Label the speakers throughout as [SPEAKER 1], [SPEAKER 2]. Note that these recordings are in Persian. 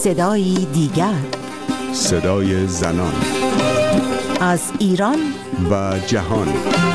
[SPEAKER 1] صدایی دیگر،
[SPEAKER 2] صدای زنان
[SPEAKER 1] از ایران
[SPEAKER 2] و جهان.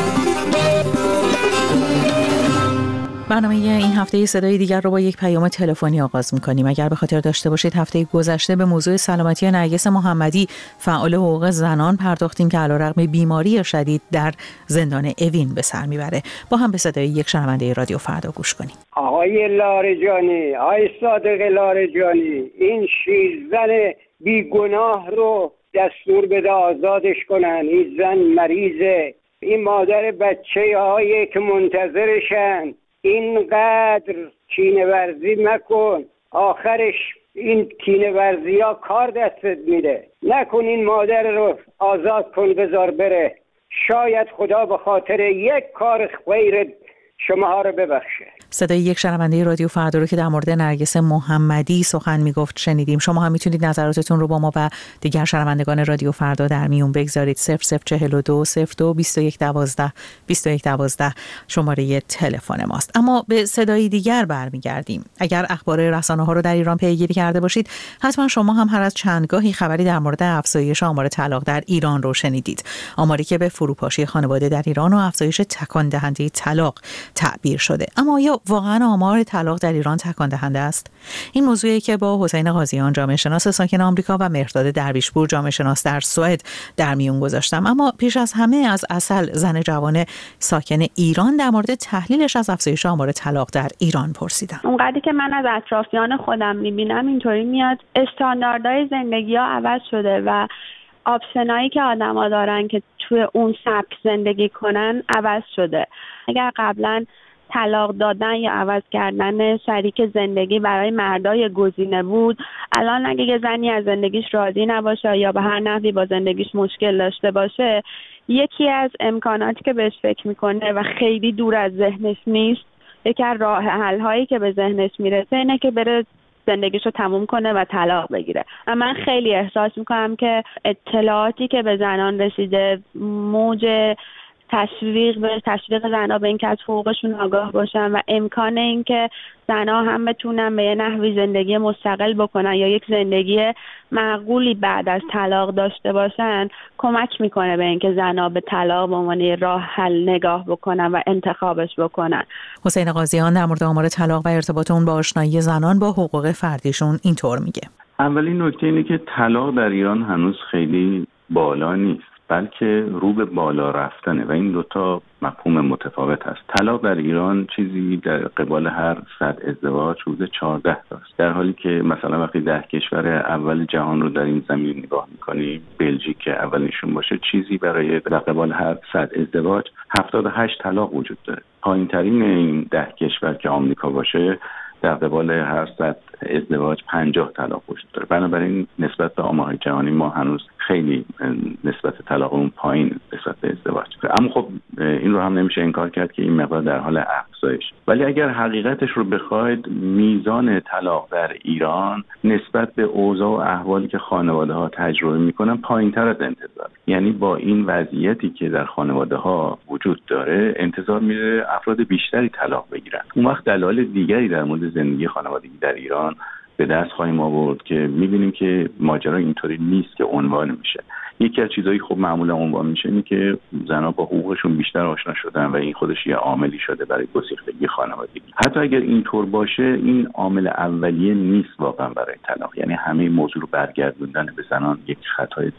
[SPEAKER 3] برنامه این هفته صدای دیگر رو با یک پیام تلفنی آغاز می‌کنیم. اگر به خاطر داشته باشید هفته گذشته به موضوع سلامتی نرگس محمدی، فعال حقوق زنان، پرداختیم که علیرغم بیماری شدید در زندان اوین به سر میبره. با هم به صدای یک شنونده رادیو فردا گوش کنیم.
[SPEAKER 4] آقای لاریجانی، آقای صادق لاریجانی، این شیرزن بیگناه رو دستور بده آزادش کنن. این زن مریضه، این مادر بچه هایی که منتظرشن. اینقدر کینه ورزی مکن، آخرش این کینه ورزی ها کار دستت میده. نکن، این مادر رو آزاد کن، بذار بره. شاید خدا به خاطر یک کار خیر شماها رو ببخشه.
[SPEAKER 3] صدای یک شنونده رادیو فردا رو که در مورد نرگس محمدی سخن میگفت شنیدیم. شما هم میتونید نظراتتون رو با ما و دیگر شنوندگان رادیو فردا در میون بگذارید. 0042 02 2112 2112 شماره تلفن ماست. اما به صدای دیگر برمیگردیم. اگر اخبار رسانه‌ها رو در ایران پیگیری کرده باشید، حتما شما هم هر از چندگاهی خبری در مورد افزایش آمار طلاق در ایران رو شنیدید. آماری که به فروپاشی خانواده در ایران و افزایش تکان دهنده طلاق تعبیر شده. اما آیا واقعا آمار طلاق در ایران تکان دهنده است؟ این موضوعی که با حسین قاضیان، جامعه شناس ساکن آمریکا، و مهرداد درویشپور، جامعه شناس در سوئد، در میون گذاشتم. اما پیش از همه از اصل، زن جوان ساکن ایران، در مورد تحلیلش از افزایش آمار طلاق در ایران پرسیدم.
[SPEAKER 5] اونقدری که من از اطرافیان خودم میبینم اینطوری میاد استانداردهای زندگی ها عوض شده و آپشنایی که آدما دارن که توی اون سبک زندگی کنن عوض شده. اگر قبلا طلاق دادن یا عوض کردن شریک زندگی برای مردای گزینه بود، الان اگه یه زنی از زندگیش راضی نباشه یا به هر نحوی با زندگیش مشکل داشته باشه، یکی از امکاناتی که بهش فکر میکنه و خیلی دور از ذهنش نیست، یکی از راه حل هایی که به ذهنش میرسه اینه که بره زندگیشو تموم کنه و طلاق بگیره. و من خیلی احساس میکنم که اطلاعاتی که به زنان رسیده، موج تشویق زنها به اینکه از حقوقشون آگاه باشن و امکان اینکه زنها هم بتونن به یه نحوی زندگی مستقل بکنن یا یک زندگی معقولی بعد از طلاق داشته باشن، کمک میکنه به اینکه زنها به طلاق به عنوان راه حل نگاه بکنن و انتخابش بکنن.
[SPEAKER 3] حسین قاضیان در مورد آمار طلاق و ارتباط اون با آشنایی زنان با حقوق فردیشون اینطور میگه.
[SPEAKER 6] اولین نکته اینه که طلاق در ایران هنوز خیلی بالا نیست، بلکه رو به بالا رفتنه و این دوتا مفهوم متفاوت هست. طلاق در ایران چیزی در قبال هر 100 ازدواج حدود 14 تاست، در حالی که مثلا وقتی 10 کشور اول جهان رو در این زمین نگاه میکنیم، بلژیک که اولشون باشه، چیزی برای در قبال هر 100 ازدواج 78 طلاق وجود داره. پایین ترین این 10 کشور که آمریکا باشه، در قبال هر 100 ازدواج 50 طلاق وجود داره. بنابراین نسبت به آمار جهانی ما هنوز خیلی نسبت طلاقمون پایین نسبت به ازدواج. اما خب این رو هم نمیشه انکار کرد که این مقدار در حال افزایش. ولی اگر حقیقتش رو بخواید، میزان طلاق در ایران نسبت به اوضاع و احوالی که خانواده‌ها تجربه میکنن پایین‌تر از انتظار. یعنی با این وضعیتی که در خانواده‌ها وجود داره، انتظار میره افراد بیشتری طلاق بگیرن. اون وقت دلایل دیگری در مورد زندگی خانوادگی در ایران به دست خواهیم آورد که می‌بینیم که ماجرا اینطوری نیست که عنوان میشه. یکی از چیزایی خب معمولا عنوان میشه اینه که زنها با حقوقشون بیشتر آشنا شدن و این خودش یه عاملی شده برای گسیختگی خانوادگی. حتی اگر اینطور باشه، این عامل اولیه نیست واقعا برای طلاق. یعنی همه موضوع رو برگردوندن به زنان یک خطای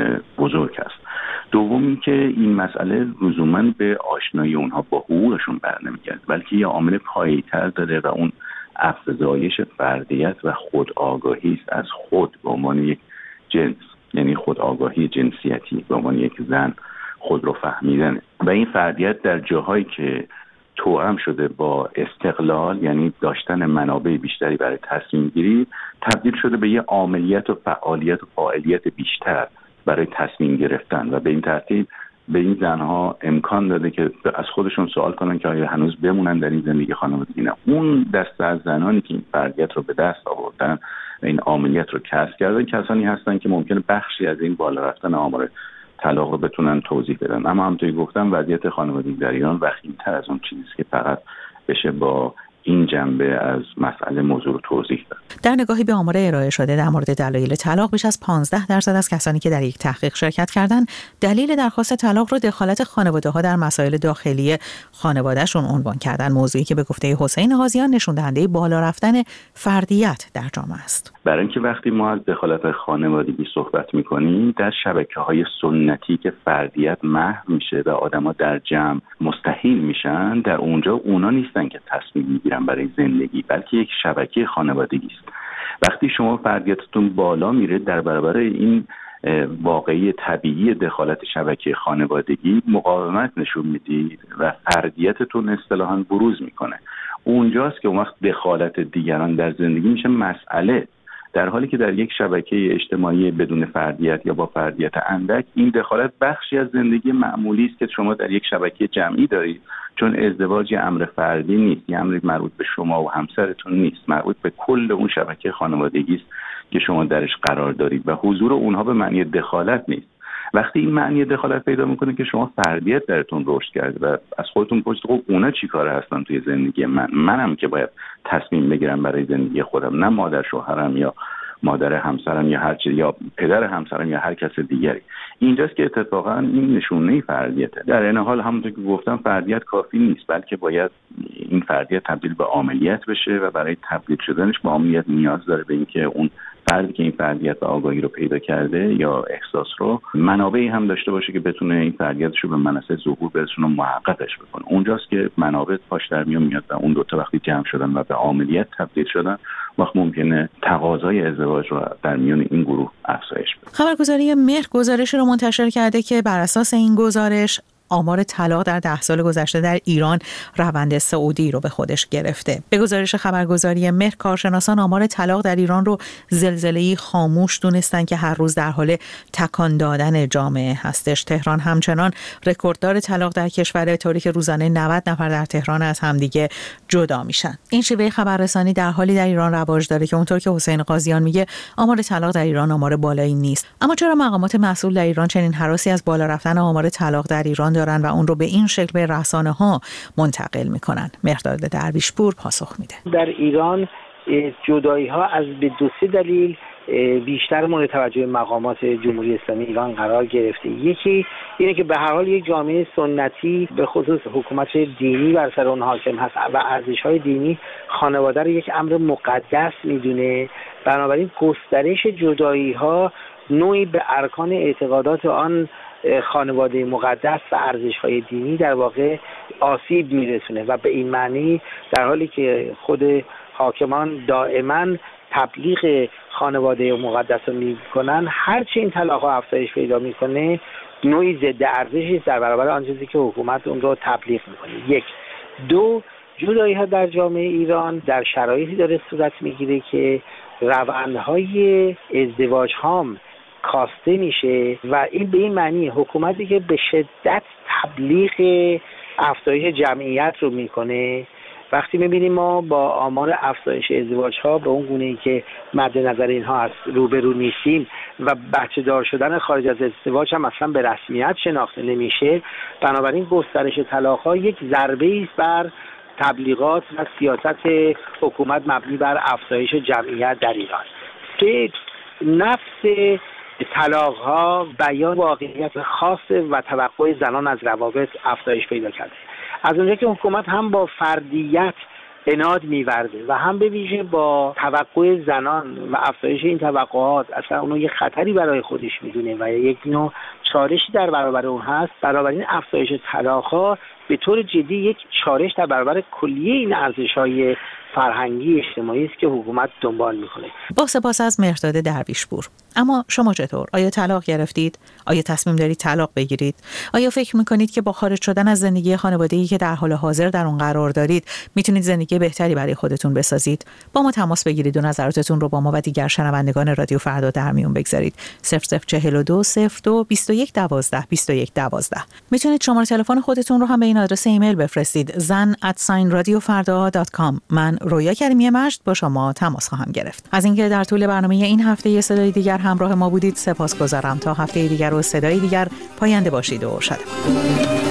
[SPEAKER 6] بزرگ است. دوم این که این مسئله لزوماً به آشنایی اونها با حقوقشون برنمیگرده، بلکه یه عامل پایه‌تر داره و اون افزایش فردیت و خودآگاهی است از خود به عنوان یک جنس، یعنی خودآگاهی جنسیتی به عنوان یک زن، خود رو فهمیدن. و این فردیت در جاهایی که توأم شده با استقلال، یعنی داشتن منابع بیشتری برای تصمیم گیری، تبدیل شده به یه عاملیت و فعالیت و فاعلیت بیشتر برای تصمیم گرفتن و به این ترتیب به این زنها امکان داده که از خودشون سوال کنن که آیا هنوز بمونن در این زندگی خانوادگی. نه، اون دسته از زنانی که این فردیت رو به دست آوردن و این عاملیت رو کسب کردن، کسانی هستن که ممکنه بخشی از این بالا رفتن آمار طلاق رو بتونن توضیح بدن. اما همونطوری گفتم، وضعیت خانوادگی در ایران وخیم‌تر از اون چیزی که فقط بشه با این جنبه از مسئله موضوع رو توضیح داد.
[SPEAKER 3] در نگاهی به آمار ارائه شده در مورد دلایل طلاق، بیش از 15% از کسانی که در یک تحقیق شرکت کردند دلیل درخواست طلاق رو دخالت خانواده‌ها در مسائل داخلی خانواده‌شون عنوان کردن، موضوعی که به گفته حسین قاضیان نشون دهنده بالا رفتن فردیت در جامعه است.
[SPEAKER 6] برای اینکه وقتی ما از دخالت خانوادگی صحبت می‌کنیم، در شبکه‌های سنتی که فردیت محو میشه و آدم‌ها در جمع مستحیل میشن، در اونجا اونا نیستن که تصمیم میگیرن برای زندگی، بلکه یک شبکه خانوادگی است. وقتی شما فردیتتون بالا میره، در برابر این واقعی طبیعی دخالت شبکه خانوادگی مقاومت نشون میدید و فردیتتون اصطلاحاً بروز میکنه. اونجاست که اون وقت دخالت دیگران در زندگی میشه مسئله، در حالی که در یک شبکه اجتماعی بدون فردیت یا با فردیت اندک، این دخالت بخشی از زندگی معمولی است که شما در یک شبکه جمعی دارید، چون ازدواج یه امر فردی نیست، یه امر مربوط به شما و همسرتون نیست، مربوط به کل اون شبکه خانوادگی است که شما درش قرار دارید و حضور اونها به معنی دخالت نیست. وقتی این معنی دخالت پیدا میکنه که شما فردیت درتون رشد کرد و از خودتون پرسید خب اونا چی کاره هستن توی زندگی منم که باید تصمیم بگیرم برای زندگی خودم، نه مادر شوهرم یا مادر همسرم یا هر چیز یا پدر همسرم یا هر کس دیگری. اینجاست که اتفاقا این نشونه فردیته. در این حال همونطور که گفتم فردیت کافی نیست، بلکه باید این فردیت تبدیل به عاملیت بشه و برای تبدیل شدنش به عاملیت نیاز داره به اینکه اون فردی که این فردیت و آگاهی رو پیدا کرده یا احساس رو منابعی هم داشته باشه که بتونه این فردیتش رو به منصه ظهور برسونه و محققش بکنه. اونجاست که منابع پاش در میاد و اون دوتا وقتی جمع شدن و به عاملیت تبدیل شدن، وقت ممکنه تقاضای ازدواج رو در میان این گروه افزایش بده.
[SPEAKER 3] خبرگزاری مهر گزارش رو منتشر کرده که بر اساس این گزارش آمار طلاق در 10 سال گذشته در ایران روند صعودی رو به خودش گرفته. به گزارش خبرگزاری مهر، کارشناسان آمار طلاق در ایران رو زلزله‌ای خاموش دونستن که هر روز در حال تکان دادن جامعه هستش. تهران همچنان رکورددار طلاق در کشور، طوری که روزانه 90 نفر در تهران از همدیگه جدا میشن. این شیوه خبررسانی در حالی در ایران رواج داره که اونطور که حسین قاضیان میگه آمار طلاق در ایران آمار بالایی نیست. اما چرا مقامات مسئول در ایران چنین هراسی از بالا رفتن آمار طلاق در ایران دارن و اون رو به این شکل به رسانه‌ها منتقل میکنن؟ مهرداد درویشپور پاسخ میده.
[SPEAKER 7] در ایران جدایی‌ها از به 2-3 دلیل بیشتر مورد توجه مقامات جمهوری اسلامی ایران قرار گرفته. یکی اینه که به هر حال یک جامعه سنتی به خصوص حکومت دینی بر سر اون حاکم هست و ارزش‌های دینی خانواده رو یک امر مقدس میدونه، بنابراین گسترش جدایی‌ها نوعی به ارکان اعتقادات آن خانواده مقدس و ارزش‌های دینی در واقع آسیب میرسونه و به این معنی در حالی که خود حاکمان دائما تبلیغ خانواده مقدس رو میکنن، هرچی این طلاق‌ها افزایش پیدا میکنه نوعی ضد ارزشی در برابر آن چیزی که حکومت اون رو تبلیغ میکنه. 1. 2. جدایی‌ها در جامعه ایران در شرایطی داره صورت میگیره که روندهای ازدواج هم کاسته میشه و این به این معنی حکومتی که به شدت تبلیغ افزایش جمعیت رو میکنه، وقتی میبینیم ما با آمار افزایش ازدواج ها به اون گونه‌ای که مد نظر اینها هست روبرو نیستیم و بچه دار شدن خارج از ازدواج هم اصلا به رسمیت شناخته نمیشه، بنابراین گسترش طلاق ها یک ضربه است بر تبلیغات و سیاست حکومت مبنی بر افزایش جمعیت در ایران. که نفس طلاق ها بیان واقعیت خاص و توقع زنان از روابط افزایش پیدا کرده. از اونجا که حکومت هم با فردیت عناد می‌ورده و هم به ویژه با توقع زنان و افزایش این توقعات اصلا اونو یک خطری برای خودش میدونه و یک نوع چالشی در برابر اون هست، بنابراین افزایش طلاق‌ها به طور جدی یک چالش در برابر کلیه این ارزش‌های فرهنگی اجتماعی است که حکومت دنبال میکنه.
[SPEAKER 3] با سپاس از مهرداد درویشپور. اما شما چطور؟ آیا طلاق گرفتید؟ آیا تصمیم دارید طلاق بگیرید؟ آیا فکر میکنید که با خارج شدن از زندگی خانوادگی که در حال حاضر در اون قرار دارید میتونید زندگی بهتری برای خودتون بسازید؟ با ما تماس بگیرید و نظراتتون رو با ما و دیگر شنوندگان رادیو فردا در میون بگذارید. 0042 02 21 12 21 12. میتونید شماره تلفن خودتون رو هم به این آدرس ایمیل بفرستید: zan@radiofarda.com. من رویا کریمی مجد با شما تماس خواهم گرفت. از اینکه در طول برنامه این هفته یه صدای دیگر همراه ما بودید سپاسگزارم. تا هفته دیگر و صدای دیگر پاینده باشید و شاد.